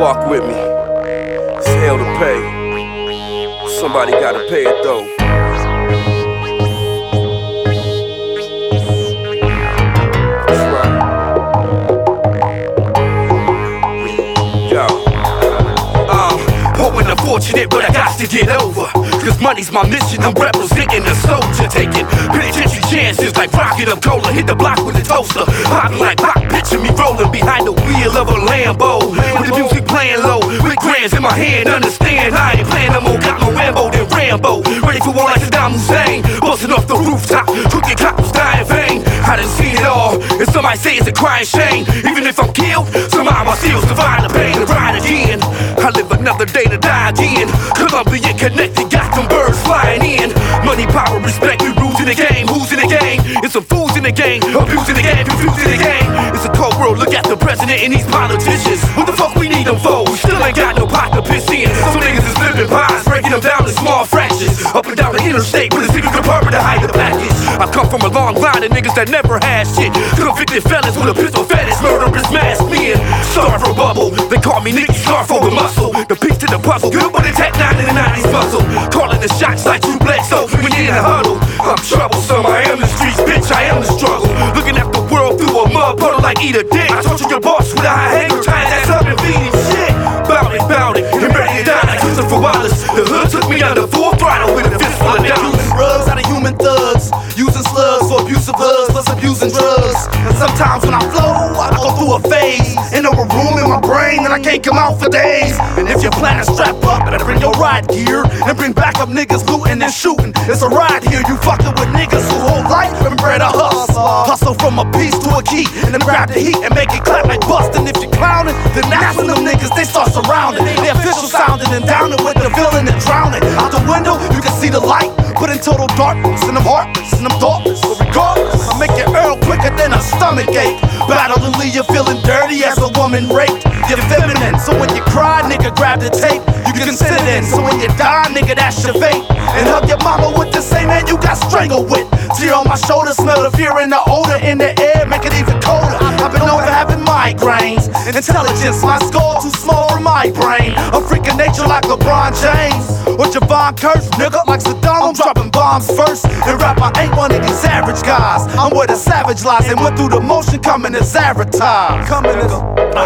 Walk with me. It's hell to pay. Somebody gotta pay it though. That's right. Yo. Poor and unfortunate, but I got to get over. Cause money's my mission, I'm representing a soldier. Taking penitentiary chances like rocking up cola. Hit the block with a toaster. Popping like pop, picture me rolling behind the wheel of a Lambo. With the music playing low, with grams in my hand. Understand, I ain't playing no more. Got more Rambo than Rambo. Ready for war like Saddam Hussein. Busting off the rooftop, crooked cops die in vain. I done seen it all, and somebody say it's a crying shame. Even if I'm killed, somehow I still survive the pain and ride again. I live another day to die again. Columbia connected, got them birds flying in. Money, power, respect, we rules in the game. Who's in the game? It's some fools in the game, abusing the game, confusing the game. It's a cold world, look at the president and these politicians. What the fuck we need them for? We still ain't got no pot to piss in. Some niggas is living pies, breaking them down in small fractions. Up and down the interstate with a secret compartment to hide the package. I come from a long line of niggas that never had shit. Convicted felons with a pistol fetish, murderous masked men. Starfo bubble, they call me Nicky Starfo with muscle. The piece to the puzzle, good with the tech 9 in the 90s muscle. Calling the shots like Drew Bledsoe when you're in a huddle. I'm troublesome, I am the streets, bitch, I am the struggle. Looking at the world through a mud puddle like eat a dick. I tortured your boss with a high hanger, tying that up and feeding shit. Bout it, and ready to die like Christopher Wallace. The hood took me under full throttle with a fistful of dollars. Drugs out of human thugs, using slugs for abusive hugs, plus abusing drugs. And sometimes when I flow, I go through a phase. In a room in my brain, and I can't come out for days. And if you're planning to strap up, better bring your ride gear. And bring back up niggas looting and shooting. It's a ride here, you fucking with niggas who hold life and bred a hustle. Hustle from a piece to a key, and then grab the heat and make it clap like bustin'. If you're clowning, then that's when them niggas, they start surrounding. The official sounding and downing with the villain and drowning. Out the window, you can see the light, but in total darkness, and I'm heartless, and I'm thoughtless. But regardless, I make it earl quicker than a stomach ache. Battle and leave you feeling dirty as a woman raped. You're feminine, so when you cry, nigga, grab the tape. You can sit it in, so when you die, nigga, that's your fate. And hug your mama with the same man you got strangled with. Tear on my shoulder, smell the fear and the odor in the air, make it even colder. I've been over having migraines. Intelligence, my skull too small for my brain. A freak of nature like LeBron James or Javon Curse, nigga, like Saddam. I'm dropping bombs first. And rap, I ain't one of these average guys. I'm where the savage lies and went through the motion coming as Avatar. Coming as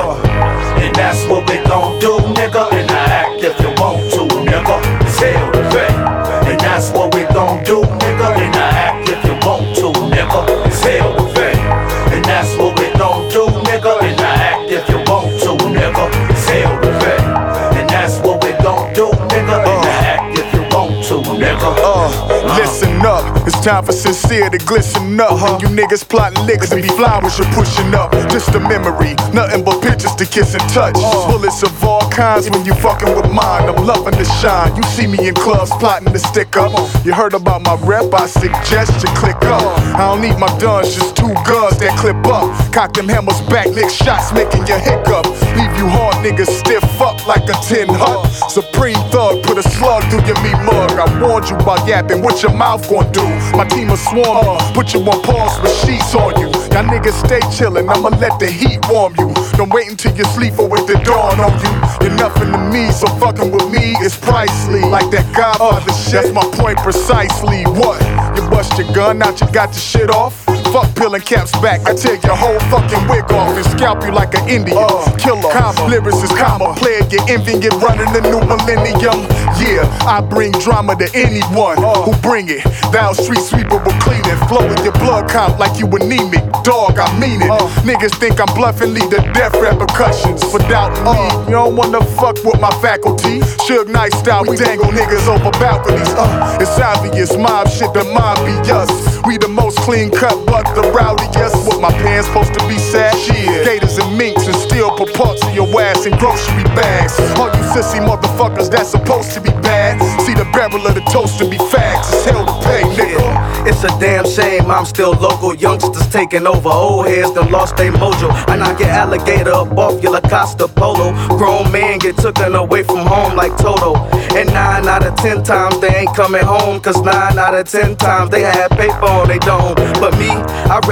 and that's what we gon' do, nigga. And I act if you want to, nigga. It's hell to pay. And that's what we gon' do, nigga. And I act if you want to, nigga. It's hell to pay. And that's what we gon' do, nigga. And I act if you want to, nigga. It's hell to pay. And that's what we gon' do, nigga. And I act if you want to, nigga. Listen up, it's time for sincere to glisten up. And you niggas plotting licks and be flowers you're pushing up. Just a memory, nothing but pictures to kiss and touch. Bullets of all kinds when you fucking with mine. I'm loving to shine. You see me in clubs plotting to stick up. You heard about my rep, I suggest you click up. I don't need my guns, just two guns that clip up. Cock them hammers back, lick shots making you hiccup. Leave you hard niggas stiff up like a tin hut. Supreme thug, put a slug through your meat mug. I warned you about yapping, what your mouth gon' do? My team will swarm you, put you on pause with sheets on you. Y'all niggas stay chillin', I'ma let the heat warm you. Don't wait until you sleep or with the dawn on you. You're nothing to me, so fucking with me is pricely. Like that Godfather shit, that's my point precisely. What? You bust your gun out, you got the shit off? Fuck peeling caps back, I take your whole fucking wig off and scalp you like an Indian killer. Lyrics is comma, play it, get envy, get running the new millennium. Yeah, I bring drama to anyone who bring it. Thou street sweeper will clean it. Flow with your blood count like you anemic. Dog, I mean it. Niggas think I'm bluffing, lead to death repercussions for doubting me. You don't wanna fuck with my faculty. Suge Knight style, we dangle niggas over balconies. It's obvious, mob shit, the mob be us. We the most clean cut, but the rowdiest. What my pants supposed to be sad? Shit. Gators and minks and steel put parts of your ass in grocery bags. All you sissy motherfuckers that's supposed to be bad. See the barrel of the toast and be fags. It's hell to pay, nigga. It's a damn shame I'm still local. Youngsters taking over, old heads done lost their mojo. I knock your alligator up off your Lacosta Polo. Grown man get taken away from home like Toto. And 9 out of 10 times they ain't coming home. Cause 9 out of 10 times they had paper on they dome. But me, I'd rather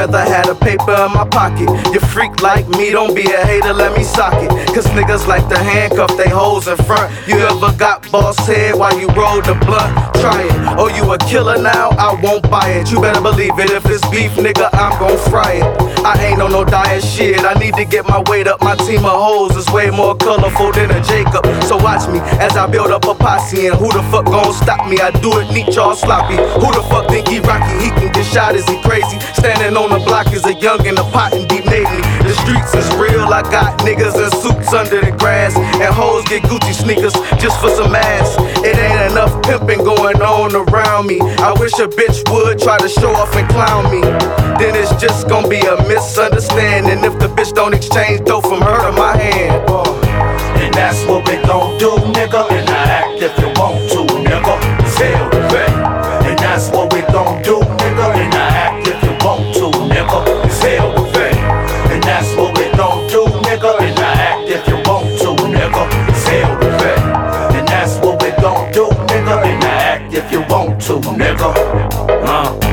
rather had a paper in my pocket. You freak like me, don't be a hater, let me sock it. Cause niggas like to handcuff they hoes in front. You ever got boss head while you roll the blunt? Try it. Oh, you a killer now? I won't buy it. You better believe it. If it's beef, nigga, I'm gon' fry it. I ain't on no diet shit. I need to get my weight up. My team of hoes is way more colorful than a Jacob. So watch me as I build up a posse. And who the fuck gon' stop me? I do it neat, y'all sloppy. Who the fuck think he rocky? He can get shot, is he crazy? Standing on the block is a young in a pot and deep Navy. The streets is real. I got niggas in suits under the grass. And hoes get Gucci sneakers just for some ass. It ain't enough pimping going on around me. I wish a bitch would try to show off and clown me. Then it's just gonna be a misunderstanding if the bitch don't exchange dough from her to my hand. And that's what we gon' do, nigga. And I act if you want to, nigga. It's hell to pay. And that's what we gon' do, nigga. And I act if you want to, nigga. It's hell to pay. And that's what we gon' do, nigga. And I act if you want to, nigga. It's hell to pay. And that's what we gon' do, nigga. And I act if you want to, nigga.